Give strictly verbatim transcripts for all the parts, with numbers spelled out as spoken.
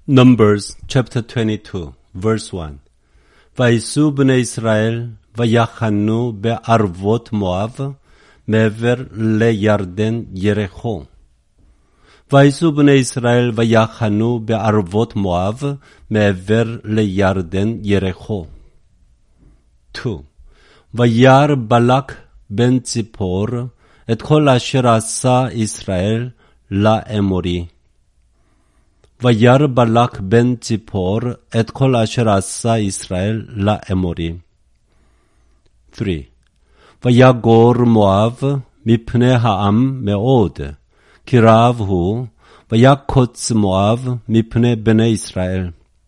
Numbers chapter twenty-two, verse one. ויסעו בני ישראל ויחנו בערבות מואב מעבר לירדן יריחו. ויסעו בני ישראל ויחנו בערבות מואב מעבר לירדן יריחו. two. וירא בלק בן ציפור את כל אשר עשה ישראל לאמורי. וירא בלק בן ציפור את כל אשר עשה ישראל לאמורי. three. ויגור מואב מפני העם מאוד, כי רב הוא, ויקוץ מואב מפני בני ישראל.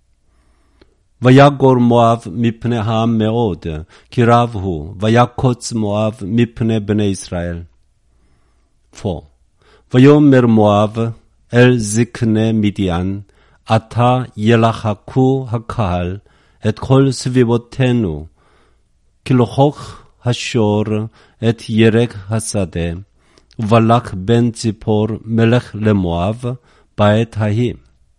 ויגור מואב מפני העם מאוד, כי רב הוא, ויקוץ מואב מפני בני ישראל. four. ויאמר מואב אל זקני מדיין, עתה ילחקו הקהל את כל סביבותינו, כי לכוך השור את ירק השדה, ובלק בן ציפור מלך למואב בעת ההיא.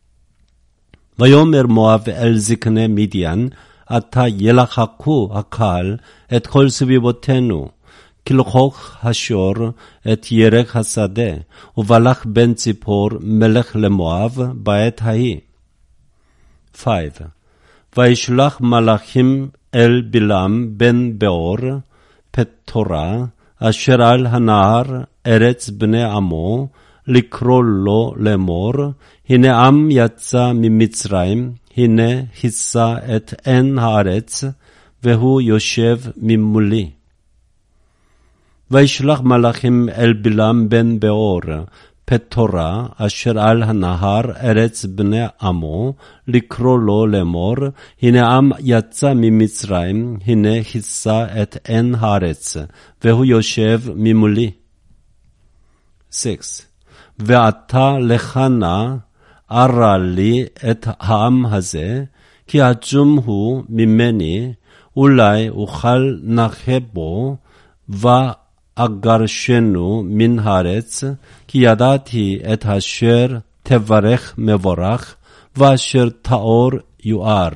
ויאמר מואב אל זקני מדיין, עתה ילחקו הקהל את כל סביבותינו, כי לכוך השור את ירק השדה, ובלק בן ציפור מלך למואב בעת ההיא. five. וישלח מלאכים אל בלעם בן בעור, פתורה, אשר על הנהר ארץ בני עמו, לקרוא לו לאמור, הנה עם יצא ממצרים, הנה הישא את עין הארץ, והוא יושב ממולי. וישלח מלאכים אל בלעם בן בעור, פתורה, אשר על הנהר ארץ בני עמו, לקרוא לו לאמור, הנה עם יצא ממצרים, הנה הישא את עין הארץ, והוא יושב ממולי. six. ועתה לך נא ארע לי את העם הזה, כי עצום הוא ממני, אולי אוכל נחה בו, ואגרשנו מן הארץ, כי ידעתי את אשר תברך מבורך, ואשר תאור יואר.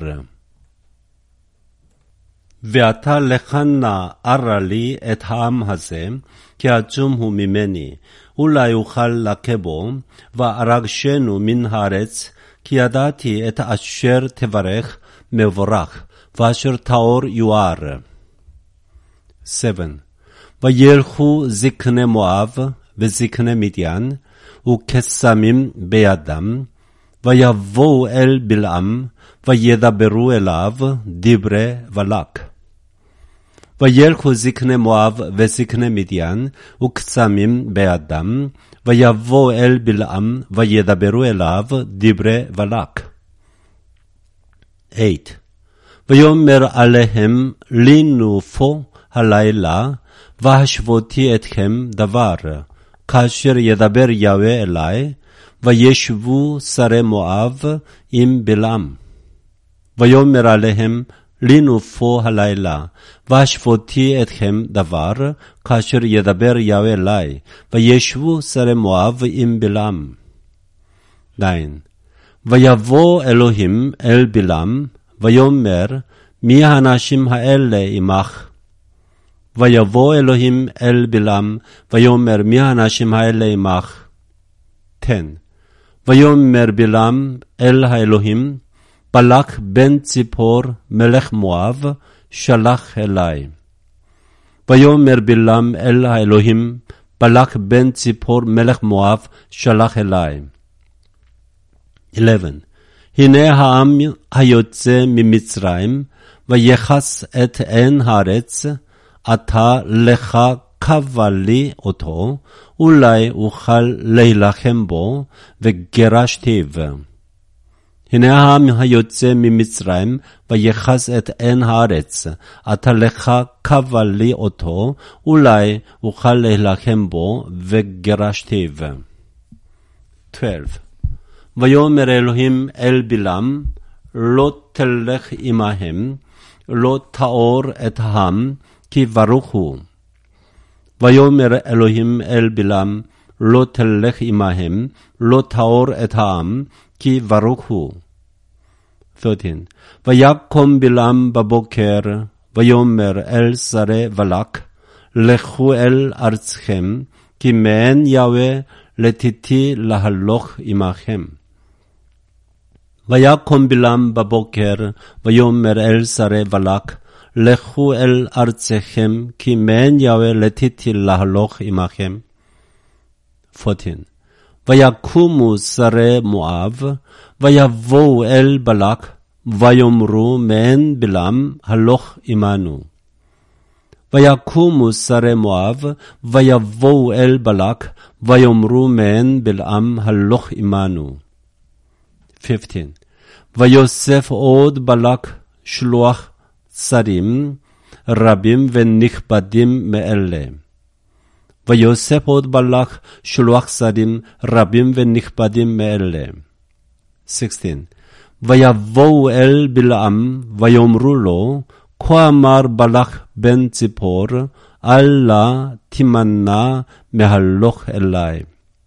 ועתה לך נא ארע לי את העם הזה, כי עצום הוא ממני, אולי אוכל לכה בו, ואגרשנו מן הארץ, כי ידעתי את אשר תברך מבורך, ואשר תאור יואר. seven. וילכו זקני מואב וזקני מדיין, וקסמים בידם, ויבואו אל בלעם, וידברו אליו דברי בלק. וילכו זקני מואב וזקני מדיין, וקסמים בידם, ויבואו אל בלעם, וידברו אליו דברי בלק. eight. ויאמר עליהם, לינו פה הלילה, והשבותי אתכם דבר, כאשר ידבר יהוה אלי, וישבו שרי מואב עם בלעם. ויאמר עליהם, לינו פה הלילה, והשבותי אתכם דבר, כאשר ידבר יהוה אלי, וישבו שרי מואב עם בלעם. nine. ויבוא אלוהים אל בלעם, ויאמר, מי האנשים האלה עמך? ויבוא אלוהים אל בלעם, ויאמר, מי האנשים האלה עמך? ten. ויאמר בלעם אל האלוהים, בלק בן ציפור מלך מואב, שלח אלי. ויאמר בלעם אל האלוהים, בלק בן ציפור מלך מואב, שלח אלי. eleven. הנה העם היוצא ממצרים, ויחס את עין הארץ, עתה לך קבע לי אותו, אולי אוכל להילחם בו, וגרשתיו. הנה העם היוצא ממצרים, ויחס את עין הארץ, עתה לך קבע לי אותו, אולי אוכל להילחם בו, וגרשתיו. twelve. ויאמר אלוהים אל בלעם, לא תלך עמהם, לא תאור את העם, כי ברוך הוא. ויאמר אלוהים אל בלעם, לא תלך עמהם, לא תאור את העם, כי ברוך הוא. thirteen. ויקום בלעם בבוקר, ויאמר אל שרי בלק, לכו אל ארצכם, כי מעין יהוה לתיתי להלוך עמכם. ויקום בלעם בבוקר, ויאמר אל שרי בלק, לכו אל ארצכם, כי מעין יהוה לתיתי להלוך עמכם. fourteen. ויקומו שרי מואב, ויבואו אל בלק, ויאמרו מעין בלעם הלוך עמנו. ויקומו שרי מואב, ויבואו אל בלק, ויאמרו מעין בלעם הלוך עמנו. fifteen. ויוסף עוד בלק שלוח שרים רבים ונכבדים מאלה. ויוסף עוד בלק שלוח שרים רבים ונכבדים מאלה. sixteen. ויבואו אל בלעם, ויאמרו לו, כה אמר בלק בן ציפור, אל תימנע מהלוך אלי.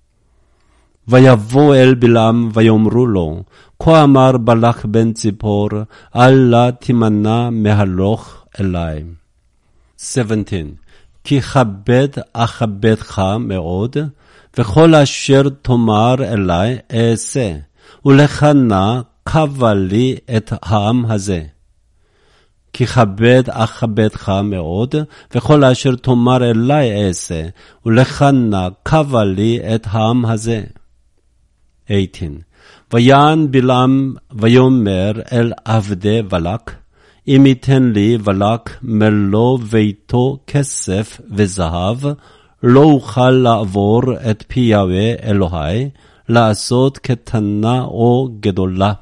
ויבואו אל בלעם, ויאמרו לו, כה אמר בלק בן ציפור, אל תימנע מהלוך אלי. seventeen. כי כבד אכבדך מאוד, וכל אשר תאמר אלי אעשה, ולך נא קבע לי את העם הזה. כי כבד אכבדך מאוד, וכל אשר תאמר אלי אעשה, ולך נא קבע לי את העם הזה. eighteen. ויען בלעם ויאמר אל עבדי בלק, אם ייתן לי בלק מלוא ביתו כסף וזהב, לא אוכל לעבור את פי יהוה אלוהי, לעשות קטנה או גדולה.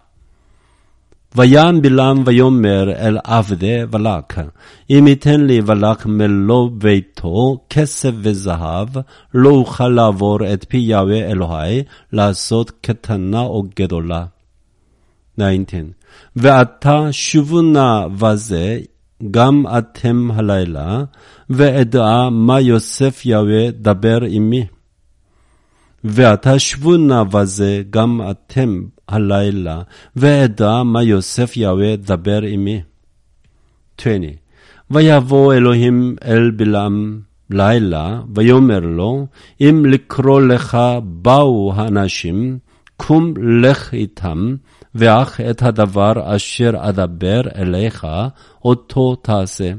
ויען בלעם ויאמר אל עבדי בלק, אם ייתן לי בלק מלוא ביתו כסף וזהב, לא אוכל לעבור את פי יהוה אלוהי, לעשות קטנה או גדולה. nineteen. ועתה שובו נא בזה גם אתם הלילה, ואדע מה יוסף יהוה דבר עמי. ועתה שבו נא בזה גם אתם הלילה, ואדע מה יוסף יהוה דבר עמי. twenty. ויבוא אלוהים אל בלעם לילה, ויאמר לו, אם לקרוא לך באו האנשים, קום לך איתם, ואך את הדבר אשר אדבר אליך, אותו תעשה.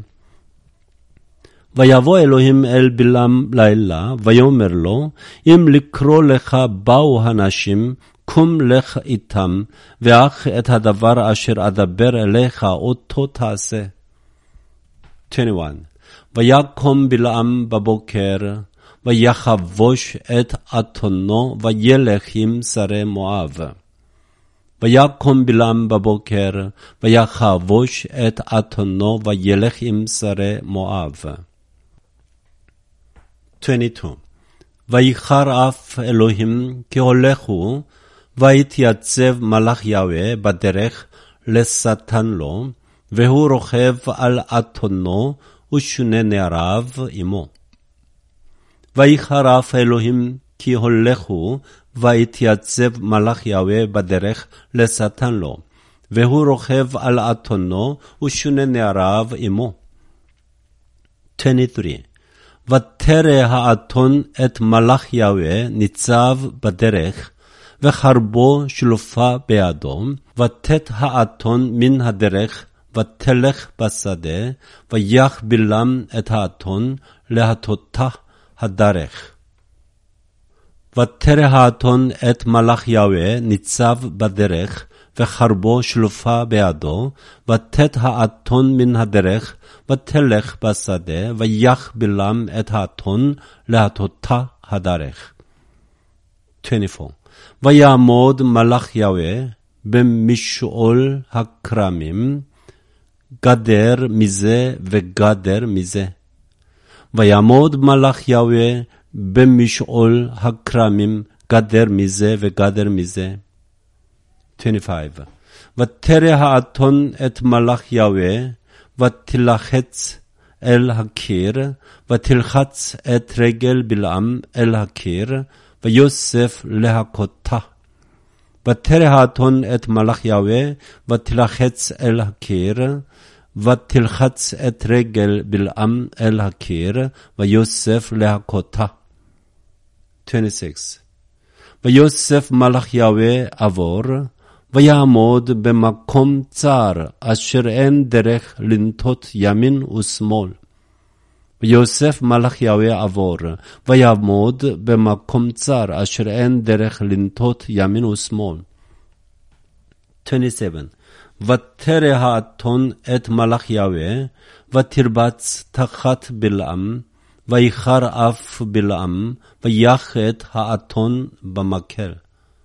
ויבוא אלוהים אל בלעם לילה, ויאמר לו, אם לקרוא לך באו הנשים, קום לך איתם, ואך את הדבר אשר אדבר אליך, אותו תעשה. twenty-one. ויקום בלעם בבוקר, ויחבוש את אתונו, וילך עם שרי מואב. ויקום בלעם בבוקר, ויחבוש את אתונו, וילך עם שרי מואב. twenty-two. ויחר אף אלוהים כי הולכו, ויתייצב מלאך יהוה בדרך לשטן לו, והוא רוכב על אתונו, ושני נעריו עמו. ויחר אף אלוהים כי הולכו, ויתייצב מלאך יהוה בדרך לשטן לו, והוא רוכב על אתונו, ושני נעריו עמו. twenty-three. ותרא האתון את מלאך יהוה ניצב בדרך, וחרבו שלופה בידו, ותת האתון מן הדרך, ותלך בשדה, ויח בלעם את האתון להטותה הדרך. ותרא האתון את מלאך יהוה ניצב בדרך, וחרבו שלופה בידו, ותת האתון מן הדרך, ותלך בשדה, ויח בלעם את האתון להטותה הדרך. twenty-four. ויעמוד מלאך יהוה במשעול הכרמים, גדר מזה וגדר מזה. ויעמוד מלאך יהוה במשעול הכרמים, גדר מזה וגדר מזה. twenty-five. ותרא האתון את מלאך יהוה, ותלחץ אל הקיר, ותלחץ את רגל בלעם אל הקיר, ויוסף להכותה. ותרא האתון את מלאך יהוה, ותלחץ אל הקיר, ותלחץ את רגל בלעם אל הקיר, ויוסף להכותה. עשרים-ושש. ויוסף מלאך יהוה עבור, ויעמוד במקום צר, אשר אין דרך לנטות ימין ושמאל. ויוסף מלאך יהוה עבור, ויעמוד במקום צר, אשר אין דרך לנטות ימין ושמאל. עשרים-ושבע. ותרא האתון את מלאך יהוה, ותרבץ תחת בלעם, ויחר אף בלעם, ויחת האתון במקל.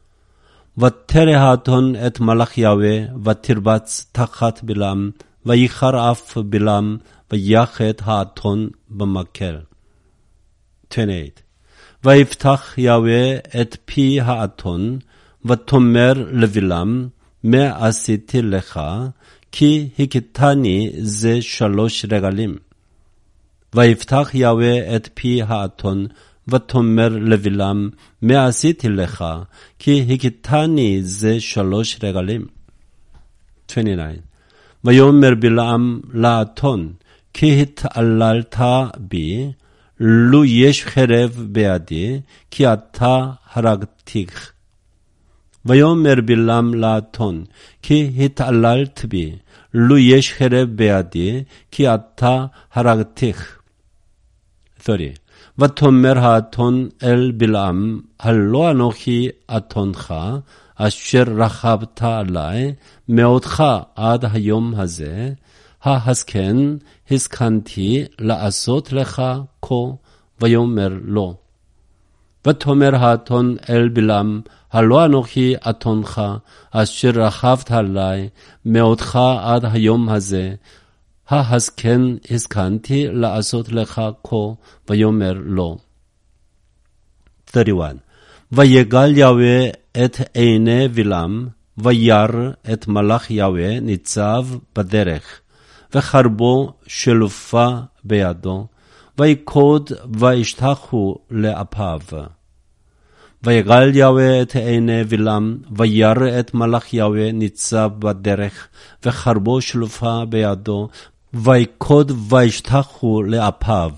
ותרא האתון את מלאך יהוה, ותרבץ תחת בלעם, ויחר אף בלעם, ויחת האתון במקל. עשרים-ושמונה. ויפתח יהוה את פי האתון, ותאמר לבלעם, מה עשיתי לך, כי הכיתני זה שלוש רגלים. ויפתח יהוה את פי האתון, ותאמר לבלעם, מה עשיתי לך, כי הכיתני זה שלוש רגלים. עשרים-ותשע. ויאמר בלעם לאתון, כי התעללת בי, לו יש חרב בידי, כי אתה הרגתיך. ויאמר בלעם לאתון, כי התעללת בי, לו יש חרב בידי, כי אתה הרגתיך. שלושים. ותאמר האתון אל בלעם, הלא אנוכי אתונך, אשר רכבת עלי, מאותך עד היום הזה, ההסכן הסכנתי לעשות לך כה, ויאמר לו. ותאמר האתון אל בלעם, הלא אנוכי אתונך, אשר רכבת עלי, מאותך עד היום הזה, ההסכן הסכנתי לעשות לך כה, ויאמר לו. שלושים ואחת. ויגל יהוה את עיני בלעם, וירא את מלאך יהוה ניצב בדרך, וחרבו שלופה בידו, ויקוד וישתחו לאפיו. ויגל יהוה את עיני בלעם, וירא את מלאך יהוה ניצב בדרך, וחרבו שלופה בידו, ויקוד וישתחו לאפיו.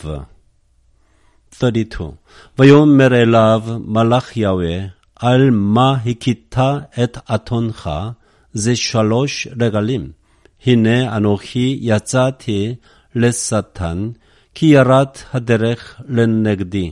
שלושים ושתיים. ויאמר אליו מלאך יהוה, על מה הכית את אתונך, זה שלוש רגלים. הנה אנוכי יצאתי לשטן, כי ירד הדרך לנגדי.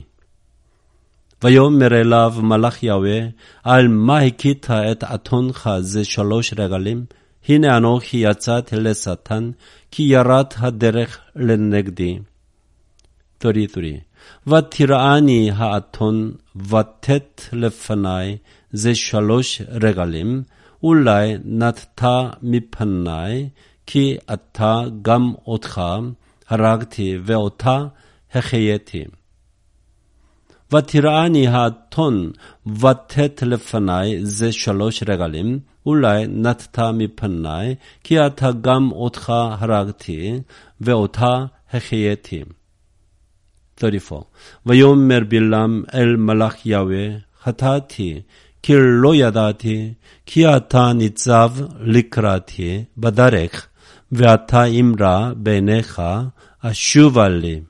ויאמר אליו מלאך יהוה, על מה הכית את אתונך, זה שלוש רגלים. הנה אנוכי יצאתי לשטן, כי ירד הדרך לנגדי. שלושים ושלוש. ותראני האתון, ותת לפני, זה שלוש רגלים, אולי נטתה מפני, כי אתה גם אותך הרגתי, ואותה החייתי. ותראני האתון, ותת לפני, זה שלוש רגלים, אולי נטתה מפני, כי אתה גם אותך הרגתי, ואותה החייתי. שלושים וארבע. ויאמר בלעם אל מלאך יהוה, חטאתי, כי לא ידעתי, כי אתה ניצב לקראתי בדרך, ואתה אמרה בעיניך, אשובה לי.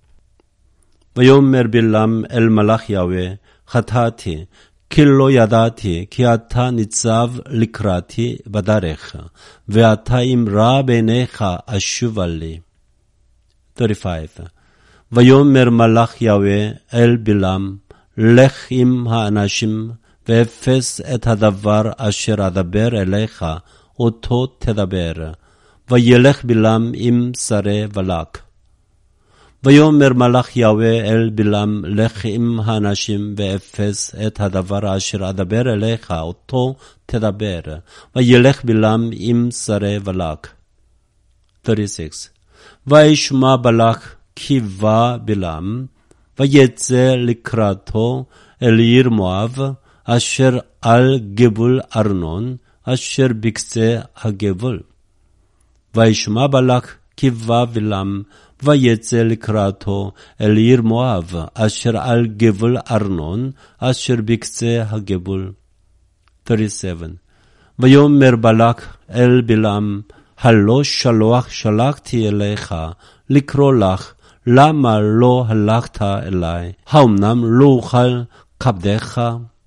ויאמר בלעם אל מלאך יהוה, חטאתי, כי לא ידעתי, כי אתה ניצב לקראתי בדרך, ואתה אמרה בעיניך, אשובה לי. שלושים וחמש. ויאמר מלאך יהוה אל בלעם, לך עם האנשים, ואפס את הדבר אשר אדבר אליך, אותו תדבר. וילך בלעם עם שרי בלק. ויאמר מלאך יהוה אל בלעם, לך עם האנשים, ואפס את הדבר אשר אדבר אליך, אותו תדבר. וילך בלעם עם שרי בלק. שלושים ושש. וישמע בלק כי בא בלעם, ויצא לקראתו אל עיר מואב, אשר על גבול ארנון, אשר בקצה הגבול. וישמע בלק כי בא בלעם, ויצא לקראתו אל עיר מואב, אשר על גבול ארנון, אשר בקצה הגבול. thirty-seven. ויאמר בלק אל בלעם, הלא שלוח שלחתי אליך לקרוא לך, למה לא הלכת אלי? האמנם לא אוכל כבדך?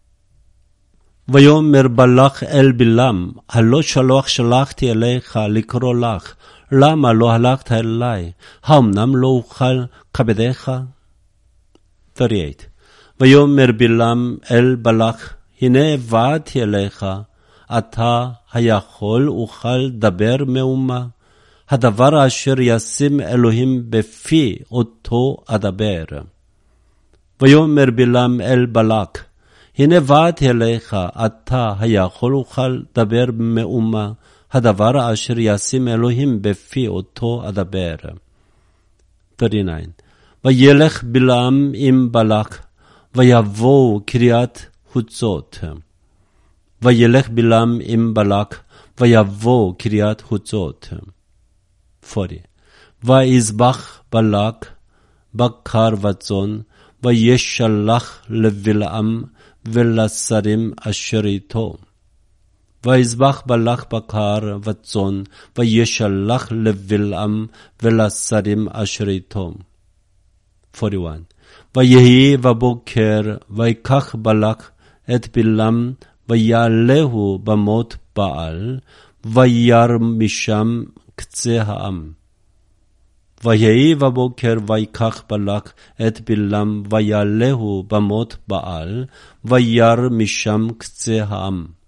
ויאמר בלק אל בלעם, הלא שלוח שלחתי אליך לקרוא לך, למה לא הלכת אלי? האמנם לא אוכל כבדך? thirty-eight. ויאמר בלעם אל בלק, הנה באתי אליך, אתה היכול אוכל דבר מאומה, הדבר אשר ישים אלוהים בפי אותו אדבר. ויאמר בלעם אל בלק, הנה באתי אליך, אתה היכול אוכל דבר מאומה, הדבר אשר ישים אלוהים בפי אותו אדבר. thirty-nine. וילך בלעם עם בלק, ויבואו קריאת חוצות. וילך בלעם עם בלק, ויבואו קריאת חוצות. forty. ויזבח בלק בקר וצאן, וישלח לבלעם ולשרים אשר איתו. ויזבח בלק בקר וצאן, וישלח לבלעם ולשרים אשר איתו. forty-one. ויהי בבוקר, ויקח בלק את בלעם, ויעלהו במות בעל, וירא משם קצה העם. ויהי בבוקר, ויקח בלק את בלעם, ויעלהו במות בעל, וירא משם קצה העם.